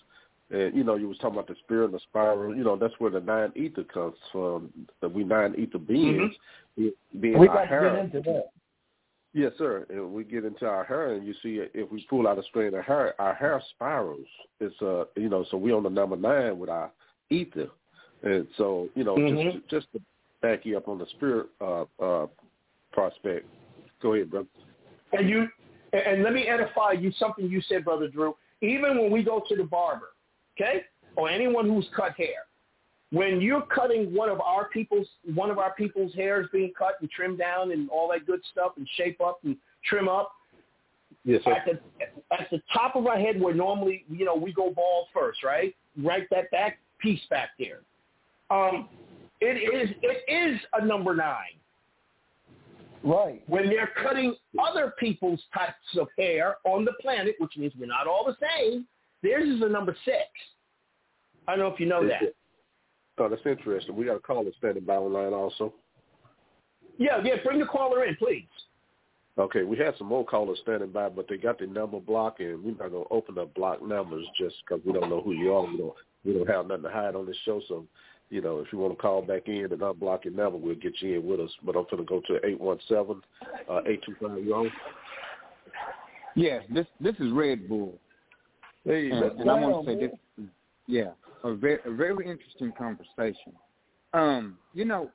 And, you know, you was talking about the spirit and the spiral. You know, that's where the nine ether comes from. The we nine ether beings. Mm-hmm. Being we our got hair. to get into that. Yes, sir. And we get into our hair, and you see if we pull out a strand of hair, our hair spirals. It's, uh, you know, so we on the number nine with our ether. And so, you know, mm-hmm. just just to back you up on the spirit uh, uh, prospect. Go ahead, brother. And you, and let me edify you something you said, Brother Drew. Even when we go to the barber, okay, or anyone who's cut hair, when you're cutting one of our people's one of our people's hairs being cut and trimmed down and all that good stuff and shape up and trim up, yes, sir. At the at the top of our head where normally you know we go bald first, right? Right, that back piece back there. Um, it is it is a number nine. Right. When they're cutting other people's types of hair on the planet, which means we're not all the same, theirs is a number six. I don't know if you know that. Oh, that's interesting. We got a caller standing by online also. Yeah, yeah, bring the caller in, please. Okay, we had some more callers standing by, but they got the number block, and we're not going to open up block numbers just because we don't know who you are. We don't, we don't have nothing to hide on this show, so you know, if you want to call back in and unblock your number, we'll get you in with us. But I'm going to go to eight one seven, eight two five, you on? Yes, this this is Red Bull. Hey, and, and I want to say this, yeah, a very, a very interesting conversation. Um, you know,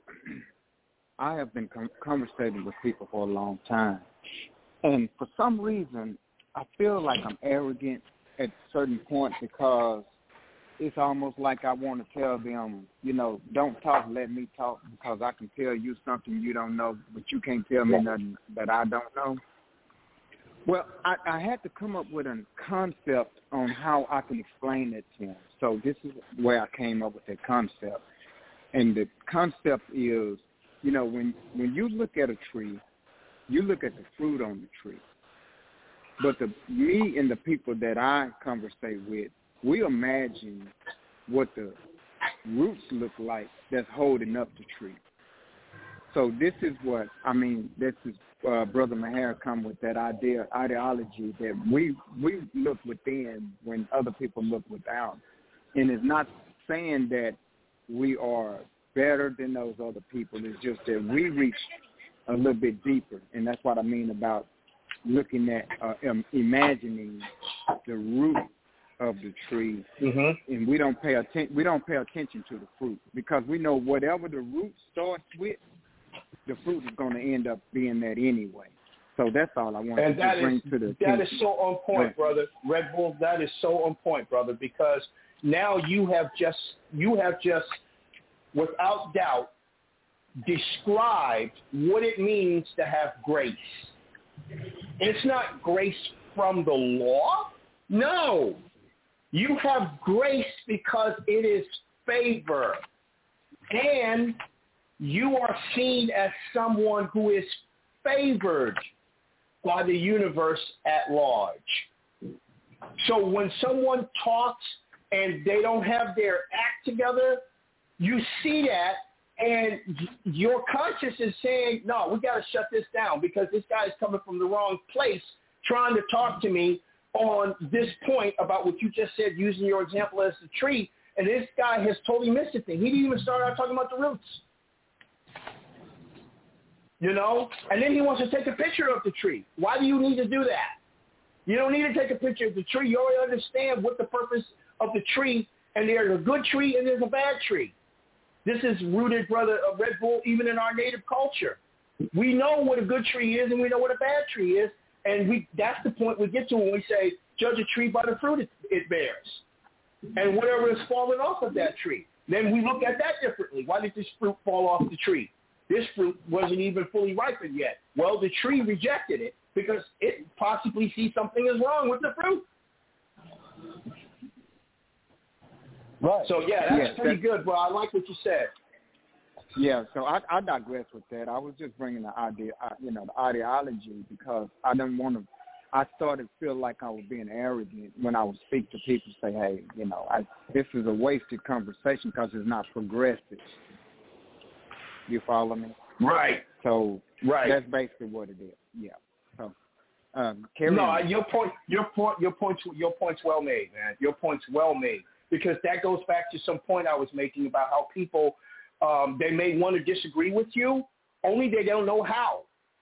I have been com- conversating with people for a long time, and for some reason, I feel like I'm arrogant at a certain point because it's almost like I want to tell them, you know, don't talk, let me talk, because I can tell you something you don't know, but you can't tell me nothing that I don't know. Well, I, I had to come up with a concept on how I can explain it to him. So this is where I came up with that concept. And the concept is, you know, when, when you look at a tree, you look at the fruit on the tree. But the me and the people that I conversate with, we imagine what the roots look like that's holding up the tree. So this is what, I mean, this is uh, Brother Maher come with that idea, ideology that we we look within when other people look without. And it's not saying that we are better than those other people. It's just that we reach a little bit deeper. And that's what I mean about looking at, uh, um, imagining the root of the tree, mm-hmm. and we don't pay atten- we don't pay attention to the fruit because we know whatever the root starts with, the fruit is going to end up being that anyway. So that's all I want and to bring is, to the that attention. is so on point, right. brother. Red Bull, that is so on point, brother, because now you have just you have just without doubt described what it means to have grace. It's not grace from the law. No. You have grace because it is favor. And you are seen as someone who is favored by the universe at large. So when someone talks and they don't have their act together, you see that and your conscience is saying, no, we got to shut this down because this guy is coming from the wrong place trying to talk to me on this point about what you just said, using your example as the tree, and this guy has totally missed the thing. He didn't even start out talking about the roots. You know? And then he wants to take a picture of the tree. Why do you need to do that? You don't need to take a picture of the tree. You already understand what the purpose of the tree, and there's a good tree and there's a bad tree. This is rooted, brother, of Red Bull, even in our native culture. We know what a good tree is and we know what a bad tree is. And we that's the point we get to when we say, judge a tree by the fruit it, it bears. And whatever is falling off of that tree. Then we look at that differently. Why did this fruit fall off the tree? This fruit wasn't even fully ripened yet. Well, the tree rejected it because it possibly sees something is wrong with the fruit. Right. So, yeah, that's yeah, pretty that's, good, bro. I like what you said. Yeah, so I, I digress with that. I was just bringing the idea, you know, the ideology because I didn't want to. I started to feel like I was being arrogant when I would speak to people, say, "Hey, you know, I, this is a wasted conversation because it's not progressive." You follow me? Right. So right. that's basically what it is. Yeah. So um, carry no, on. your point, your point, your point, your point's well made, man. Your point's well made because that goes back to some point I was making about how people, um, they may want to disagree with you, only they don't know how.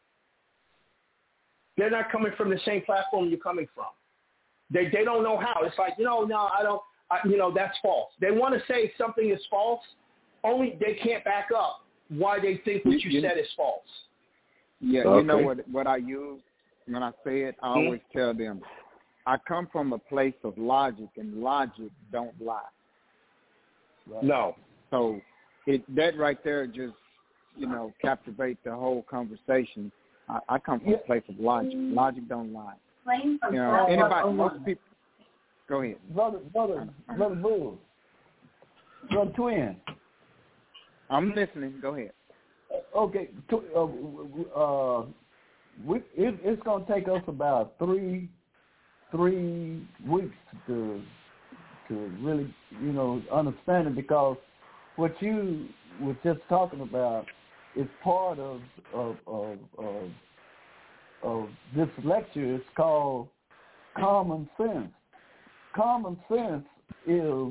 They're not coming from the same platform you're coming from. They they don't know how. It's like, you know, no, I don't, I, you know, that's false. They want to say something is false, only they can't back up why they think what you, you said is false. Yeah, okay. You know what what I use when I say it? I always mm-hmm. tell them, I come from a place of logic, and logic don't lie. Right? No. So it that right there just, you know, captivate the whole conversation. I, I come from yeah. a place of logic. Logic don't lie. You know, anybody, most people. Go ahead, brother, brother, brother, Bull, brother Twin. I'm listening. Go ahead. Okay, uh, uh, we, it, it's going to take us about three, three weeks to to really, you know, understand it, because what you were just talking about is part of of of, of, of this lecture. It's called common sense. Common sense is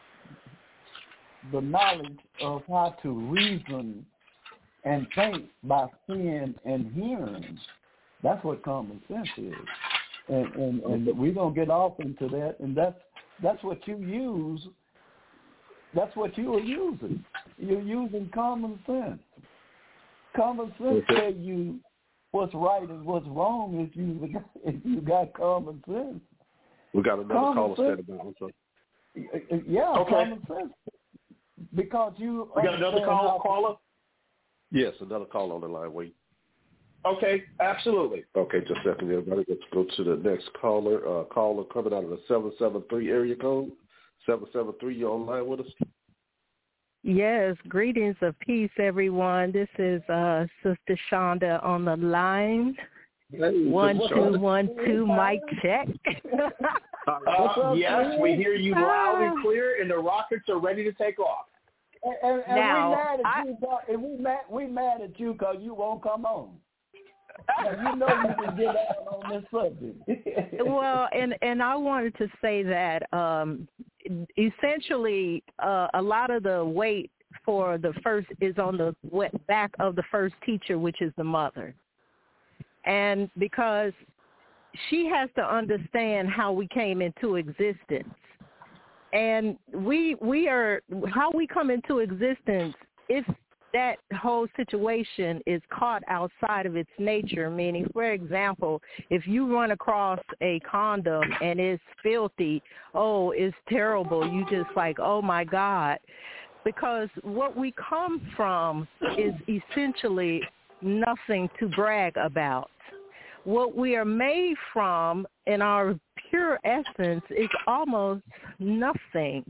the knowledge of how to reason and think by seeing and hearing. That's what common sense is. And and, and we're going to get off into that, and that's that's what you use. That's what you are using. You're using common sense. Common sense tells you what's right and what's wrong if you if you got common sense. We got another common caller standing by. Also. Yeah, okay. Common sense. Because you we got another call, caller? Yes, another call on the line. Wait. Okay, absolutely. Okay, just a second, everybody. Let's go to the next caller. Uh, caller coming out of the seven seven three area code. seven seven three, you online with us? Yes, greetings of peace, everyone. This is uh, Sister Shonda on the line. Hey, one, two, one, two, mic check. uh, yes, we hear you loud and clear, and the rockets are ready to take off. And, and, and now, we mad at I, you, and we mad, we mad at you because you won't come on. Now, you know you can get out on this subject. Well, and, and I wanted to say that um, essentially uh, a lot of the weight for the first is on the back of the first teacher, which is the mother. And because she has to understand how we came into existence. And we we are, how we come into existence, if that whole situation is caught outside of its nature, meaning, for example, if you run across a condom and it's filthy, oh, it's terrible, you just like, oh, my God. Because what we come from is essentially nothing to brag about. What we are made from in our pure essence is almost nothing.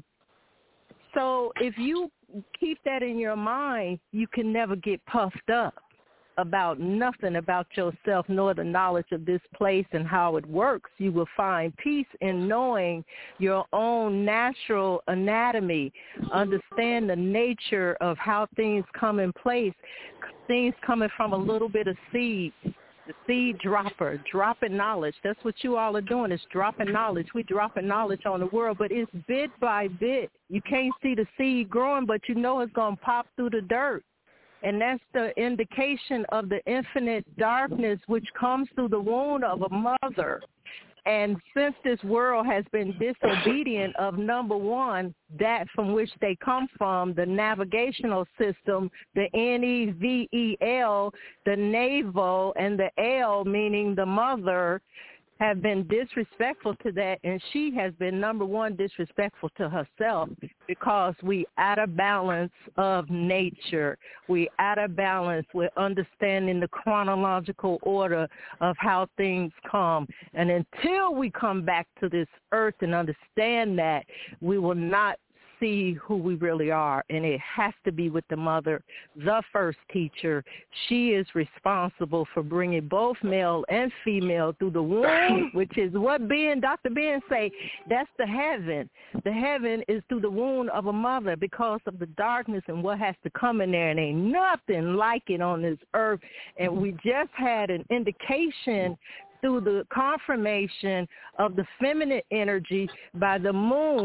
So if you keep that in your mind, you can never get puffed up about nothing about yourself, nor the knowledge of this place and how it works. You will find peace in knowing your own natural anatomy, understand the nature of how things come in place, things coming from a little bit of seed. The seed dropper, dropping knowledge. That's what you all are doing, is dropping knowledge. We dropping knowledge on the world, but it's bit by bit. You can't see the seed growing, but you know it's going to pop through the dirt. And that's the indication of the infinite darkness which comes through the womb of a mother. And since this world has been disobedient of, number one, that from which they come from, the navigational system, the N E V E L, the navel, and the L, meaning the mother, have been disrespectful to that, and she has been, number one, disrespectful to herself, because we out of balance of nature. We out of balance with understanding the chronological order of how things come. And until we come back to this earth and understand that, we will not see who we really are, and it has to be with the mother, the first teacher. She is responsible for bringing both male and female through the womb, which is what Ben, Doctor Ben say, that's the heaven. The heaven is through the womb of a mother because of the darkness and what has to come in there, and ain't nothing like it on this earth. And we just had an indication through the confirmation of the feminine energy by the moon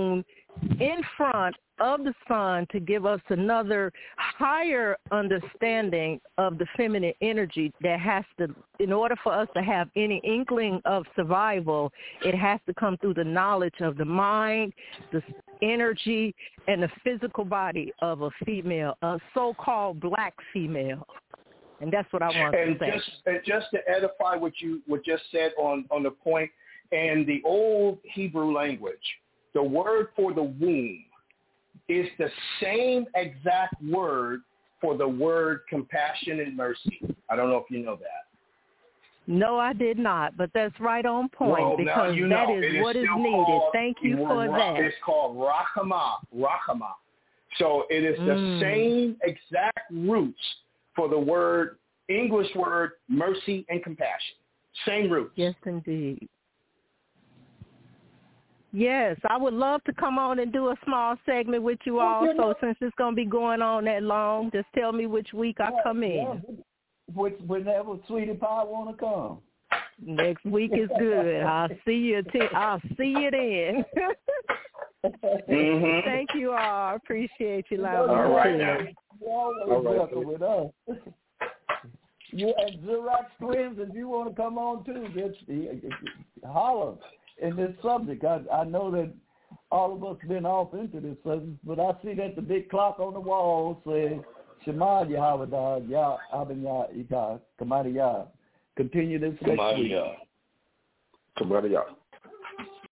in front of the sun to give us another higher understanding of the feminine energy that has to, in order for us to have any inkling of survival, it has to come through the knowledge of the mind, the energy, and the physical body of a female, a so-called black female. And that's what I want and to say. Just, and just to edify what you what just said on, on the point, in the old Hebrew language, the word for the womb is the same exact word for the word compassion and mercy. I don't know if you know that. No, I did not, but that's right on point well, because you that know. is is what is needed. Called, Thank you for ra- that. It's called Rahama, Rahama. So it is the mm. same exact roots for the word, English word, mercy and compassion. Same roots. Yes, indeed. Yes, I would love to come on and do a small segment with you all. Okay, So no. since it's going to be going on that long, just tell me which week I Yeah, come in. yeah. Which, whenever Sweetie Pie want to come. Next week is good. I'll see you. T- I'll see you then. mm-hmm. Thank you all. Appreciate you, All Love. right, now. You're always All right, welcome with us. You and Xerox Twins, if you want to come on too, just holler in this subject. I, I know that all of us been off into this subject, but I see that the big clock on the wall says Shema Yahweh Yah Abin Yah Ika Kamari Yah. Continue this next week. Come on, y'all.